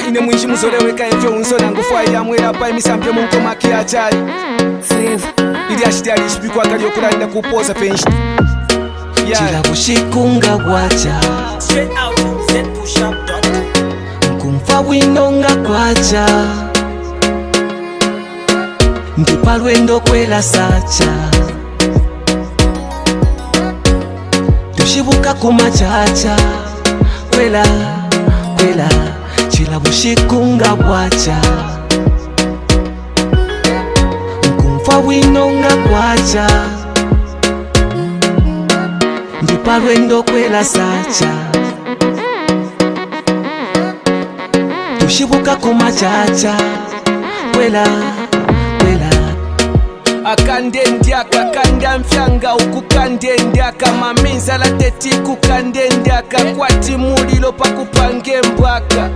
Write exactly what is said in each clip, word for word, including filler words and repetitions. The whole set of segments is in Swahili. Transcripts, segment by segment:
ine mwishi muzoleweka evyo unsona ngufwa ya mwela pa imisampe munko makia chali ili ashiti alishipikwa kali yokulanda kupoza penshi chila bushikunga wacha Straight out z push up dot com. Nkumfa winonga kwacha ndipa lwendo kwela sacha tushibuka kumachacha kwela kwela chila bushikunga wacha nkumfa winonga kwacha ndipa lwendo kwela sacha tushibuka kumachacha kwela kwela akandendyaka kandamfyanga ukukandendyaka maminzala teti kukandendyaka kwati mulilo pakupange mbwaka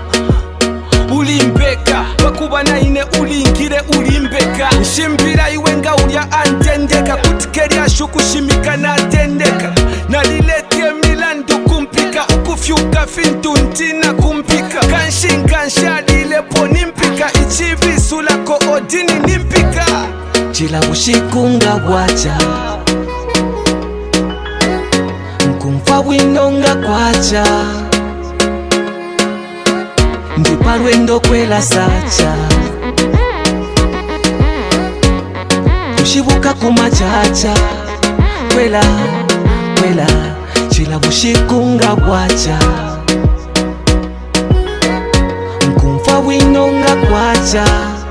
ulimbeka bakuba naine ulingire ulimbeka nshimbira iwe nga ulya antendeka kutikerya shukushimika natendeka naliletie milandu kumpika ukufyuka fintu ntina kumpika kanshinga nshadile po nimpika ichivisu lako odini nimpika chila bushikunga bwacha nkumfa winonga kwacha ndipa lwendo kwela sacha tushibuka kumachacha kwela kwela chila bushikunga bwacha nkumfa winonga kwacha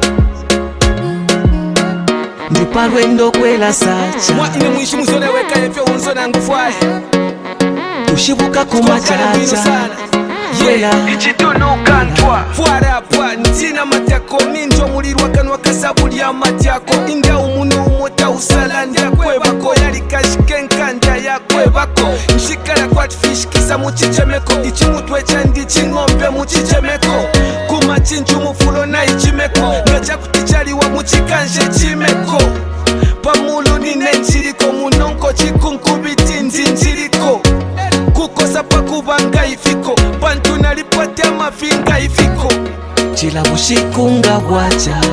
ndipa lwendo kwela sacha mwa ine mwishi muzoleweka evyo unsona ngufwaye tushibuka kumachacha kwela ichitunuka ntwa fwarapwa ntina matyako ninjo mulirwa kanwa kasabulya matyako inda umunu umota usala ndyakwebako yalikashikenka ndya yakwebako nshikala kwatifishikisa muchichemeko ichimutwe chandi ching'ombe muchichemeko kumachinju mufulo na ichimeko ngachakuti chaliwa muchikanje chimeko pamulu nine nchiriko munonko chikunkubiti ndinjiriko kukosa pakubanga ifiko bantu nalipate amafinga ifiko chila bushikunga bwacha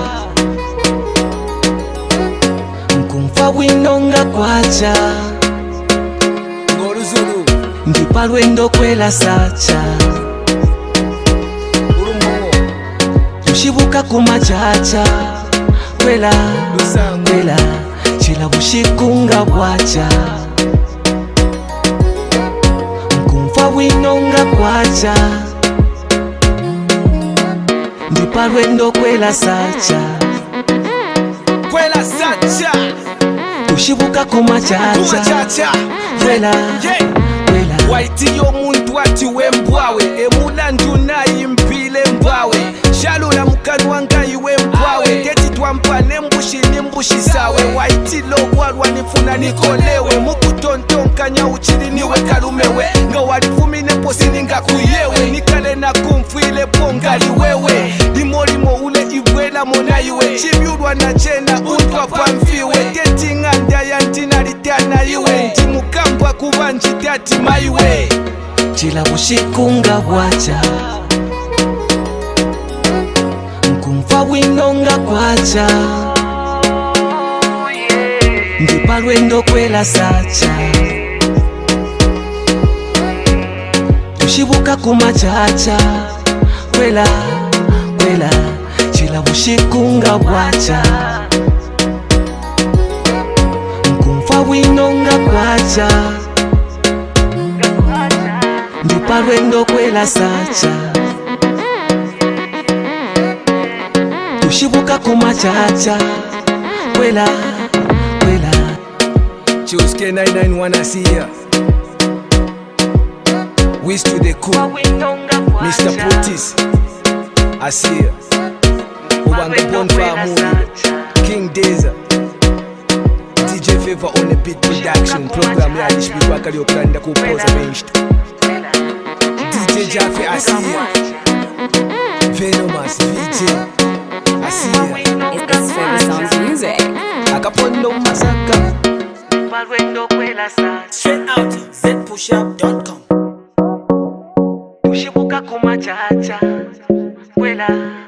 nkumfa winonga kwacha ngoluzulu ndipa lwendo kwela sacha urumongo tushibuka kumachacha kwela lusango kwela chila bushikunga bwacha nkumfa winonga kwacha ndipa lwendo kwela sacha kwela sacha tushibuka kumachacha kumachacha kwela yeah. kwela waitiyo muntu ati wembwawe emulandu nayimpile mbwawe shalula mukanwa ngayiwe mbwawe teti twampa nembushi nimbushi sawe waitilo walwa nifuna nikolewe mukutontonkanya uchili niwe kalumewe nga walifumine posini ngakuyewe nikale na kumfwile pongali wewe limolimo ule ibwela monayiwe chibyulwa na chena untwa pamfiwe teti ng'anda yantinalitana iwe ntimukambwa kuba njitati maiwe chila bushikunga bwacha nkumfa winonga kwacha ndipa lwendo kwela sacha tushibuka kumachacha kwela kwela chila bushikunga bwacha nkumfa winonga kwacha ndipa lwendo kwela sacha tushibuka kumachacha kwela kwela Choose K nine nine one Asia Wish to the cool Mister Putis Asia Ubanga Bonfa Mulu King Deza D J Favor on the beat production program ya alishipikwa kali yokulanda kupoza benchto D J Jaffe Asia Venomous V J Asia It's Famous Sounds Music. Akapondo Masaka Straight out z push up dot com. tushibuka kumachacha kwela